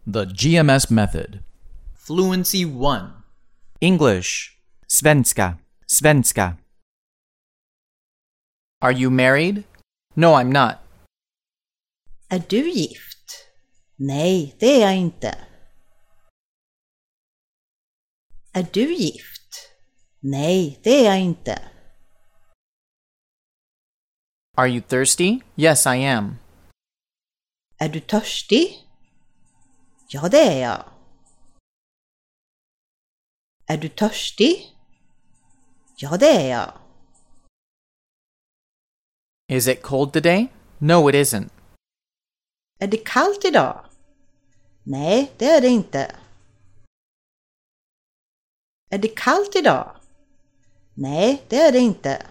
The GMS Method. Fluency 1. English. Svenska. Svenska. Are you married? No, I'm not. Är du gift? Nej, det är jag inte. Är du gift? Nej, det är jag inte. Are you thirsty? Yes, I am. Är du törstig? Ja, det är jag. Är du törstig? Ja, det är jag. Is it cold today? No, it isn't. Är det kallt idag? Nej, det är det inte. Är det kallt idag? Nej, det är det inte.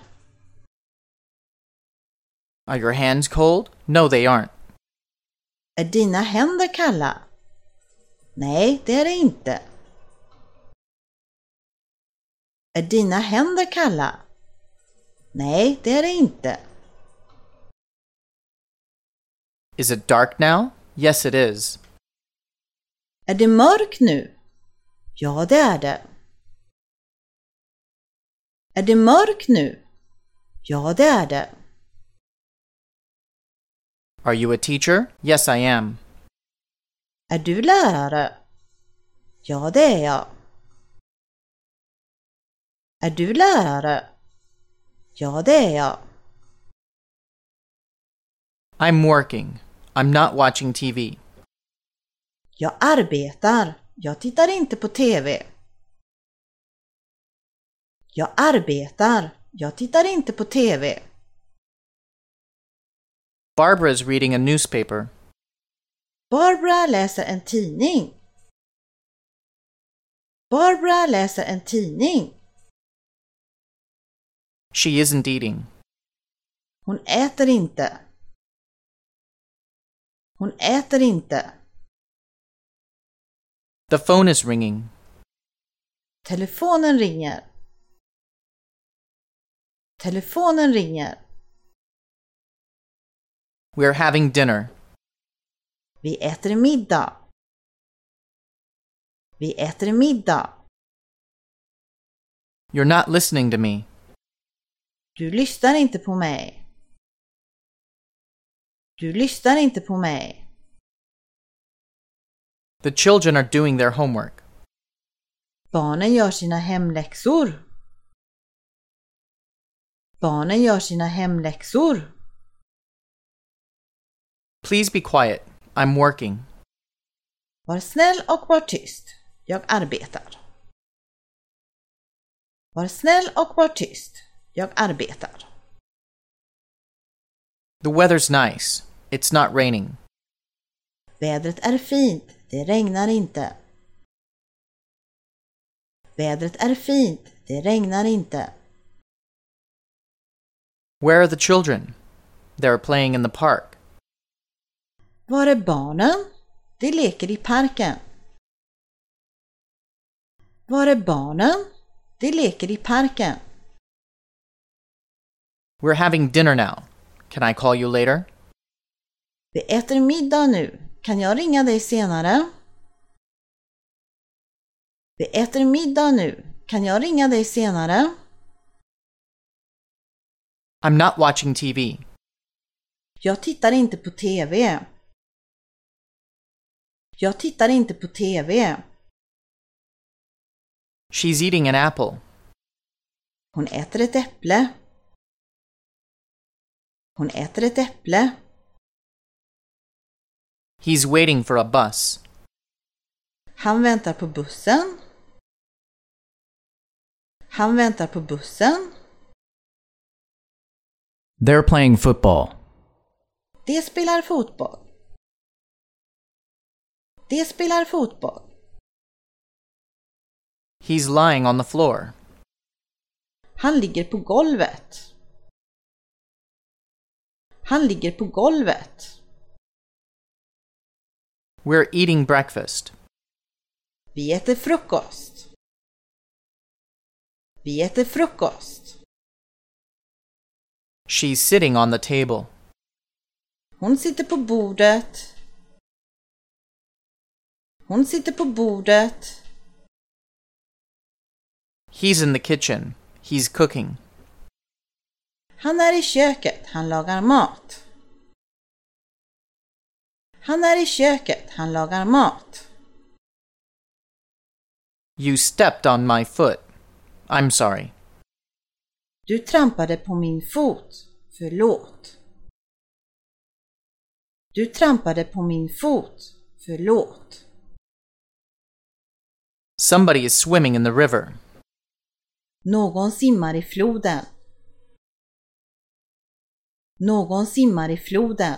Are your hands cold? No, they aren't. Är dina händer kalla? Nej, det är det inte. Är dina händer kalla? Nej, det är det inte. Is it dark now? Yes, it is. Är det mörkt nu? Ja, det är det. Är det mörkt nu? Ja, det är det. Are you a teacher? Yes, I am. Är du lärare? Ja, det är jag. Är du lärare? Ja, det är jag. I'm working. I'm not watching TV. Jag arbetar. Jag tittar inte på TV. Jag arbetar. Jag tittar inte på TV. Barbara is reading a newspaper. Barbara läser en tidning. Barbara läser en tidning. She isn't eating. Hon äter inte. Hon äter inte. The phone is ringing. Telefonen ringer. Telefonen ringer. We're having dinner. Vi äter middag. Vi äter middag. You're not listening to me. Du lyssnar inte på mig. Du lyssnar inte på mig. The children are doing their homework. Barnen gör sina hemläxor. Barnen gör sina hemläxor. Please be quiet. I'm working. Var snäll och var tyst. Jag arbetar. Var snäll och var tyst. Jag arbetar. The weather's nice. It's not raining. Vädret är fint. Det regnar inte. Vädret är fint. Det regnar inte. Where are the children? They're playing in the park. Var är barnen? De leker i parken. Var är barnen? De leker i parken. We're having dinner now. Can I call you later? Vi äter middag nu. Kan jag ringa dig senare? Vi äter middag nu. Kan jag ringa dig senare? I'm not watching TV. Jag tittar inte på TV. Jag tittar inte på TV. She's eating an apple. Hon äter ett äpple. Hon äter ett äpple. He's waiting for a bus. Han väntar på bussen. Han väntar på bussen. They're playing football. De spelar fotboll. De spelar fotboll. He's lying on the floor. Han ligger på golvet. Han ligger på golvet. We're eating breakfast. Vi äter frukost. Vi äter frukost. She's sitting on the table. Hon sitter på bordet. Hon sitter på bordet. He's in the kitchen. He's cooking. Han är i köket, han lagar mat. Han är i köket, han lagar mat. You stepped on my foot. I'm sorry. Du trampade på min fot. Förlåt. Du trampade på min fot. Förlåt. Somebody is swimming in the river. Någon simmar i floden. Någon simmar i floden.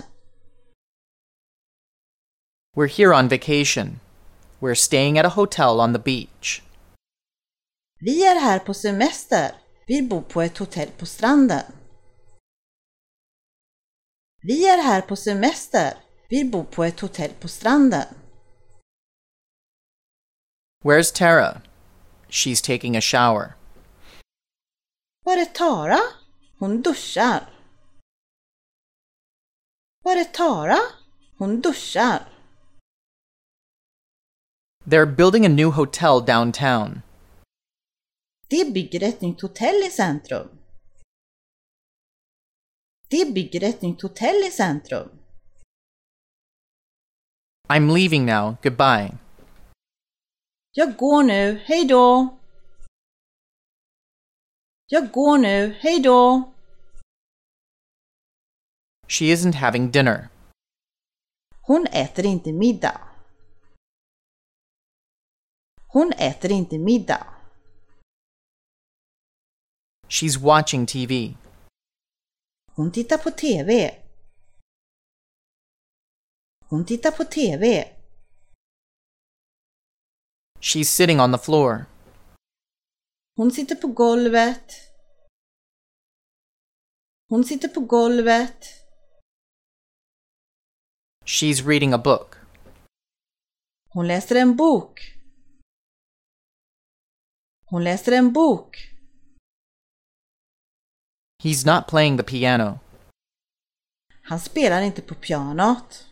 We're here on vacation. We're staying at a hotel on the beach. Vi är här på semester. Vi bor på ett hotell på stranden. Vi är här på semester. Vi bor på ett hotell på stranden. Where's Tara? She's taking a shower. Var är Tara? Hon duschar. Var är Tara? Hon duschar. They're building a new hotel downtown. De bygger ett nytt hotell i centrum. De bygger ett nytt hotell i centrum. I'm leaving now. Goodbye. Jag går nu, hej då. Jag går nu, hej då. She isn't having dinner. Hon äter inte middag. Hon äter inte middag. She's watching TV. Hon tittar på TV. Hon tittar på TV. She's sitting on the floor. Hon sitter på golvet. Hon sitter på golvet. She's reading a book. Hon läser en bok. Hon läser en bok. He's not playing the piano. Han spelar inte på pianot.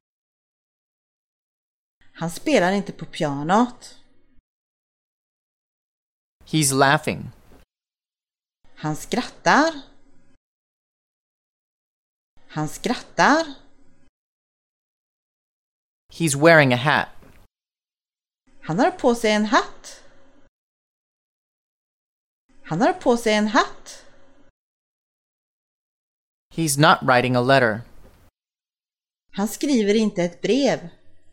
Han spelar inte på pianot. He's laughing. Han skrattar. Han skrattar. He's wearing a hat. Han har på sig en hatt. Han har på sig en hatt. He's not writing a letter. Han skriver inte ett brev.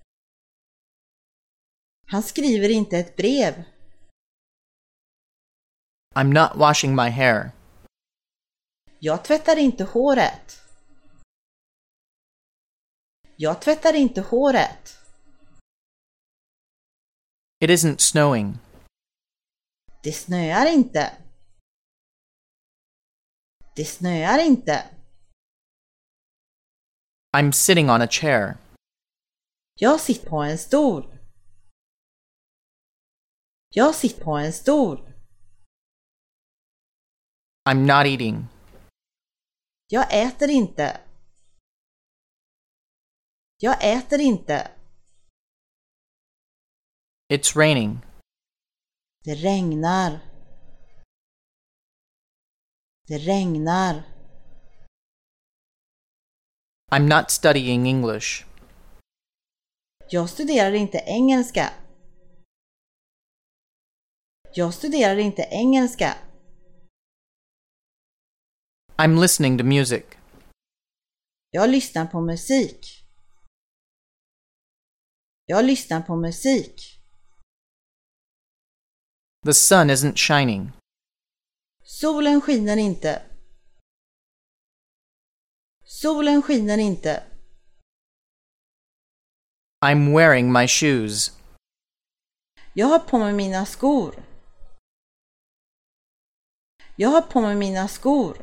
Han skriver inte ett brev. I'm not washing my hair. Jag tvättar inte håret. Jag tvättar inte håret. It isn't snowing. Det snöar inte. Det snöar inte. I'm sitting on a chair. Jag sitter på en stol. Jag sitter på en stol. I'm not eating. Jag äter inte. Jag äter inte. It's raining. Det regnar. Det regnar. I'm not studying English. Jag studerar inte engelska. Jag studerar inte engelska. I'm listening to music. Jag lyssnar på musik. Jag lyssnar på musik. The sun isn't shining. Solen skiner inte. Solen skiner inte. I'm wearing my shoes. Jag har på mig mina skor. Jag har på mig mina skor.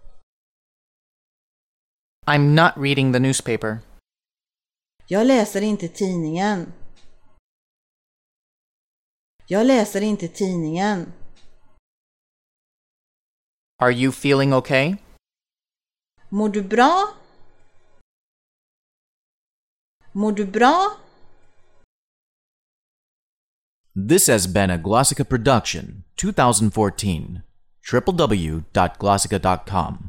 I'm not reading the newspaper. Jag läser inte tidningen. Jag läser inte tidningen. Are you feeling okay? Mår du bra? Mår du bra? This has been a Glossica production, 2014. www.glossica.com